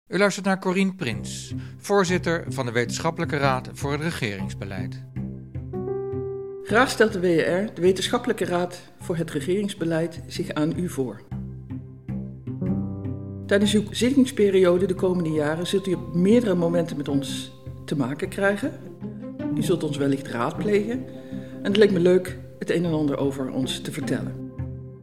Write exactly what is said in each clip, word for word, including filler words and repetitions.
U luistert naar Corien Prins, voorzitter van de Wetenschappelijke Raad voor het Regeringsbeleid. Graag stelt de W E R, de Wetenschappelijke Raad voor het Regeringsbeleid, zich aan u voor. Tijdens uw zittingsperiode de komende jaren zult u op meerdere momenten met ons te maken krijgen. U zult ons wellicht raadplegen en het leek me leuk het een en ander over ons te vertellen.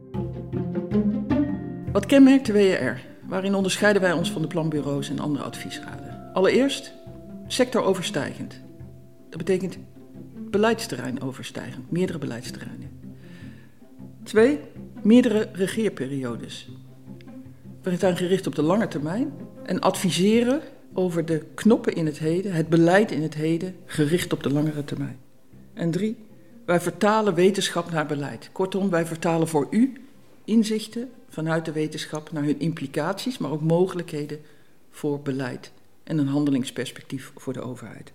Wat kenmerkt de W E R? Waarin onderscheiden wij ons van de planbureaus en andere adviesraden? Allereerst sectoroverstijgend. Dat betekent beleidsterreinoverstijgend, meerdere beleidsterreinen. Twee, meerdere regeerperiodes. We zijn gericht op de lange termijn en adviseren over de knoppen in het heden, het beleid in het heden, gericht op de langere termijn. En drie, wij vertalen wetenschap naar beleid. Kortom, wij vertalen voor u inzichten vanuit de wetenschap naar hun implicaties, maar ook mogelijkheden voor beleid en een handelingsperspectief voor de overheid.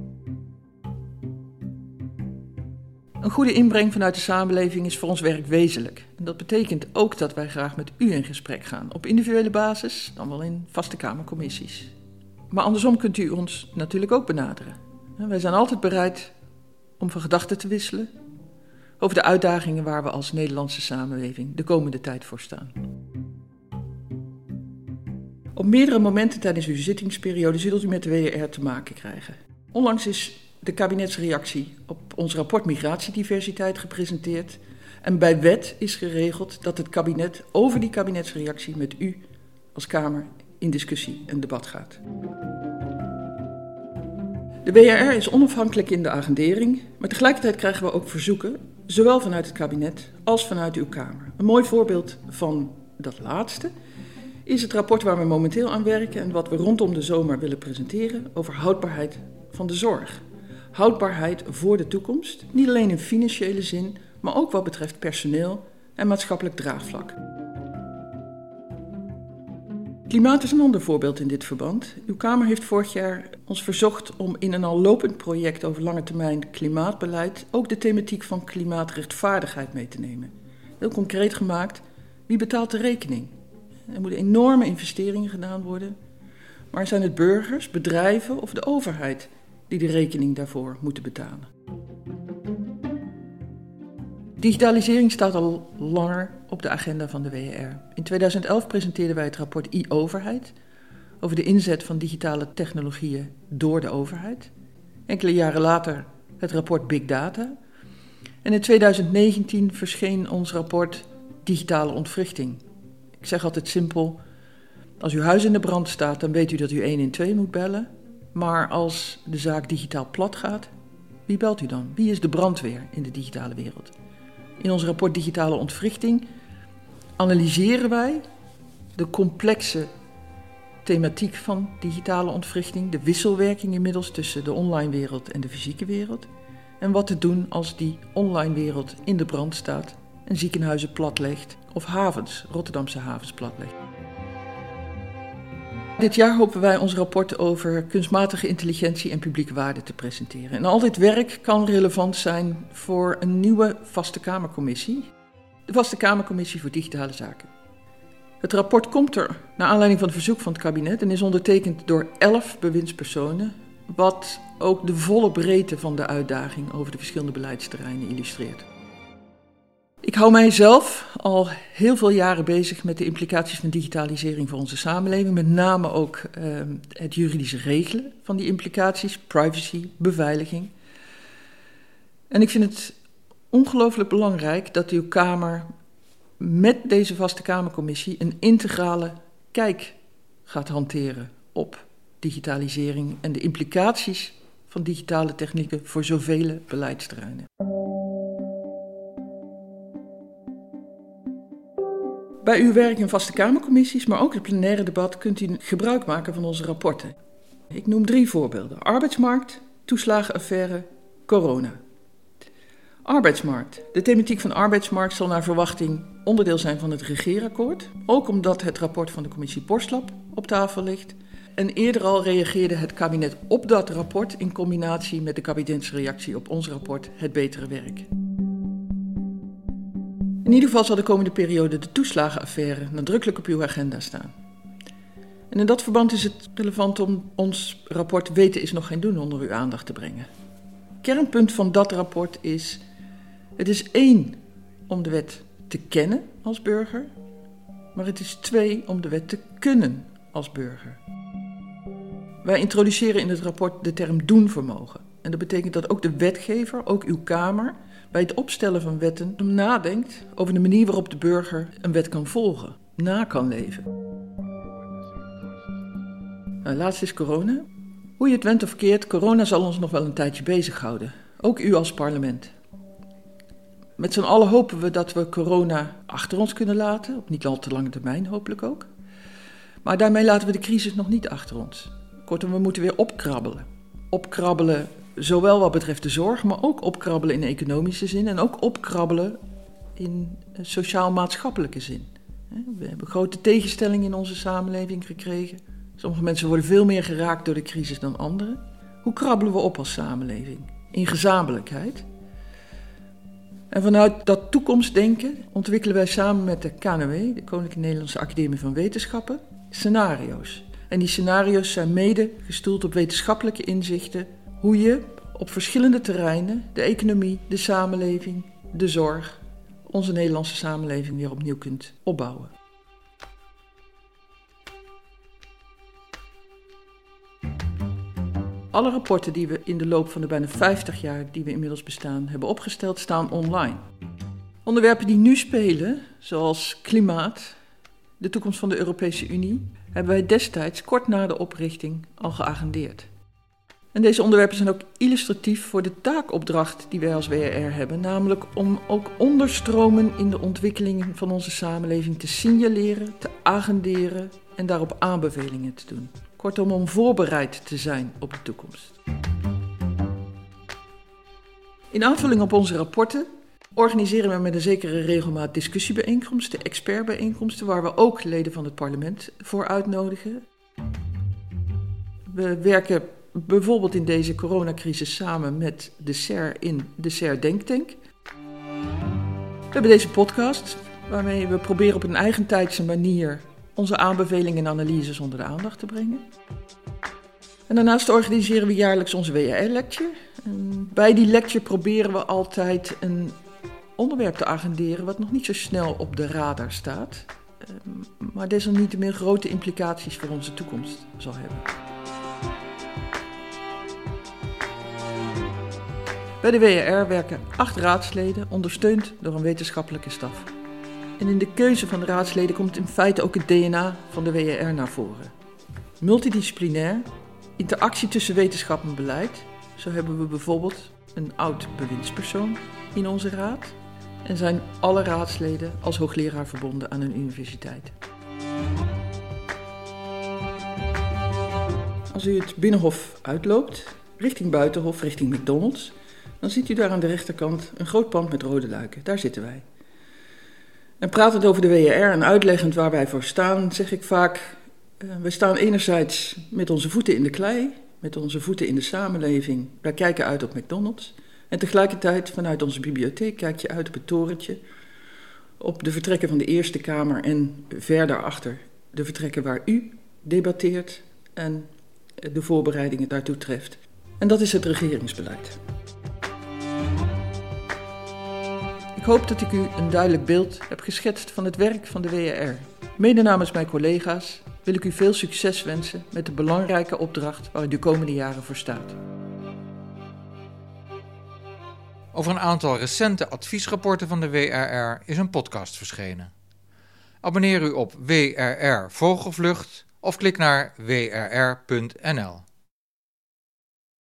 Een goede inbreng vanuit de samenleving is voor ons werk wezenlijk. En dat betekent ook dat wij graag met u in gesprek gaan, op individuele basis, dan wel in vaste kamercommissies. Maar andersom kunt u ons natuurlijk ook benaderen. Wij zijn altijd bereid om van gedachten te wisselen over de uitdagingen waar we als Nederlandse samenleving de komende tijd voor staan. Op meerdere momenten tijdens uw zittingsperiode zult u met de W E R te maken krijgen. Onlangs is de kabinetsreactie op ons rapport Migratiediversiteit gepresenteerd. En bij wet is geregeld dat het kabinet over die kabinetsreactie met u als Kamer in discussie en debat gaat. De W E R is onafhankelijk in de agendering, maar tegelijkertijd krijgen we ook verzoeken, zowel vanuit het kabinet als vanuit uw Kamer. Een mooi voorbeeld van dat laatste is het rapport waar we momenteel aan werken en wat we rondom de zomer willen presenteren over houdbaarheid van de zorg. Houdbaarheid voor de toekomst, niet alleen in financiële zin, maar ook wat betreft personeel en maatschappelijk draagvlak. Klimaat is een ander voorbeeld in dit verband. Uw Kamer heeft vorig jaar ons verzocht om in een al lopend project over lange termijn klimaatbeleid ook de thematiek van klimaatrechtvaardigheid mee te nemen. Heel concreet gemaakt, wie betaalt de rekening? Er moeten enorme investeringen gedaan worden, maar zijn het burgers, bedrijven of de overheid die de rekening daarvoor moeten betalen? Digitalisering staat al langer op de agenda van de W E R. In tweeduizend elf presenteerden wij het rapport e-overheid over de inzet van digitale technologieën door de overheid. Enkele jaren later het rapport Big Data. En in tweeduizend negentien verscheen ons rapport Digitale ontwrichting. Ik zeg altijd simpel, als uw huis in de brand staat, dan weet u dat u één een twee moet bellen. Maar als de zaak digitaal plat gaat, wie belt u dan? Wie is de brandweer in de digitale wereld? In ons rapport Digitale ontwrichting analyseren wij de complexe thematiek van digitale ontwrichting, de wisselwerking inmiddels tussen de online wereld en de fysieke wereld, en wat te doen als die online wereld in de brand staat en ziekenhuizen platlegt of havens, Rotterdamse havens platlegt. Dit jaar hopen wij ons rapport over kunstmatige intelligentie en publieke waarde te presenteren. En al dit werk kan relevant zijn voor een nieuwe vaste Kamercommissie, de Vaste Kamercommissie voor Digitale Zaken. Het rapport komt er naar aanleiding van het verzoek van het kabinet en is ondertekend door elf bewindspersonen, wat ook de volle breedte van de uitdaging over de verschillende beleidsterreinen illustreert. Ik hou mijzelf al heel veel jaren bezig met de implicaties van digitalisering voor onze samenleving. Met name ook uh, het juridische regelen van die implicaties, privacy, beveiliging. En ik vind het ongelooflijk belangrijk dat uw Kamer met deze vaste Kamercommissie een integrale kijk gaat hanteren op digitalisering en de implicaties van digitale technieken voor zoveel beleidsterreinen. Bij uw werk in vaste Kamercommissies, maar ook het plenaire debat, kunt u gebruik maken van onze rapporten. Ik noem drie voorbeelden. Arbeidsmarkt, toeslagenaffaire, corona. Arbeidsmarkt. De thematiek van arbeidsmarkt zal naar verwachting onderdeel zijn van het regeerakkoord. Ook omdat het rapport van de commissie Borslab op tafel ligt. En eerder al reageerde het kabinet op dat rapport in combinatie met de kabinetsreactie op ons rapport Het Betere Werk. In ieder geval zal de komende periode de toeslagenaffaire nadrukkelijk op uw agenda staan. En in dat verband is het relevant om ons rapport Weten is nog geen doen onder uw aandacht te brengen. Kernpunt van dat rapport is, het is één om de wet te kennen als burger, maar het is twee om de wet te kunnen als burger. Wij introduceren in het rapport de term doenvermogen. En dat betekent dat ook de wetgever, ook uw Kamer, bij het opstellen van wetten nadenkt over de manier waarop de burger een wet kan volgen, na kan leven. Nou, laatst is corona. Hoe je het went of keert, corona zal ons nog wel een tijdje bezighouden. Ook u als parlement. Met z'n allen hopen we dat we corona achter ons kunnen laten, op niet al te lange termijn hopelijk ook. Maar daarmee laten we de crisis nog niet achter ons. Kortom, we moeten weer opkrabbelen. Opkrabbelen zowel wat betreft de zorg, maar ook opkrabbelen in economische zin en ook opkrabbelen in sociaal-maatschappelijke zin. We hebben grote tegenstellingen in onze samenleving gekregen. Sommige mensen worden veel meer geraakt door de crisis dan anderen. Hoe krabbelen we op als samenleving? In gezamenlijkheid. En vanuit dat toekomstdenken ontwikkelen wij samen met de K N W, de Koninklijke Nederlandse Academie van Wetenschappen, scenario's. En die scenario's zijn mede gestoeld op wetenschappelijke inzichten hoe je op verschillende terreinen de economie, de samenleving, de zorg, onze Nederlandse samenleving weer opnieuw kunt opbouwen. Alle rapporten die we in de loop van de bijna vijftig jaar die we inmiddels bestaan hebben opgesteld, staan online. Onderwerpen die nu spelen, zoals klimaat, de toekomst van de Europese Unie, hebben wij destijds kort na de oprichting al geagendeerd. En deze onderwerpen zijn ook illustratief voor de taakopdracht die wij als W R R hebben, namelijk om ook onderstromen in de ontwikkelingen van onze samenleving te signaleren, te agenderen en daarop aanbevelingen te doen. Kortom, om voorbereid te zijn op de toekomst. In aanvulling op onze rapporten organiseren we met een zekere regelmaat discussiebijeenkomsten, expertbijeenkomsten, waar we ook leden van het parlement voor uitnodigen. We werken bijvoorbeeld in deze coronacrisis samen met de C E R in de C E R Denktank. We hebben deze podcast, waarmee we proberen op een eigentijdse manier onze aanbevelingen en analyses onder de aandacht te brengen. En daarnaast organiseren we jaarlijks onze W R R-lecture. Bij die lecture proberen we altijd een onderwerp te agenderen wat nog niet zo snel op de radar staat, maar desalniettemin grote implicaties voor onze toekomst zal hebben. Bij de W R R werken acht raadsleden, ondersteund door een wetenschappelijke staf. En in de keuze van de raadsleden komt in feite ook het D N A van de W R R naar voren. Multidisciplinair, interactie tussen wetenschap en beleid. Zo hebben we bijvoorbeeld een oud bewindspersoon in onze raad en zijn alle raadsleden als hoogleraar verbonden aan een universiteit. Als u het Binnenhof uitloopt, richting Buitenhof, richting McDonald's, dan ziet u daar aan de rechterkant een groot pand met rode luiken. Daar zitten wij. En pratend over de W R R en uitleggend waar wij voor staan, zeg ik vaak, uh, we staan enerzijds met onze voeten in de klei, met onze voeten in de samenleving. Wij kijken uit op McDonald's. En tegelijkertijd vanuit onze bibliotheek kijk je uit op het torentje, op de vertrekken van de Eerste Kamer en verder achter de vertrekken waar u debatteert en de voorbereidingen daartoe treft. En dat is het regeringsbeleid. Ik hoop dat ik u een duidelijk beeld heb geschetst van het werk van de W R R. Mede namens mijn collega's wil ik u veel succes wensen met de belangrijke opdracht waar u de komende jaren voor staat. Over een aantal recente adviesrapporten van de W R R is een podcast verschenen. Abonneer u op W R R Vogelvlucht of klik naar w r r punt n l.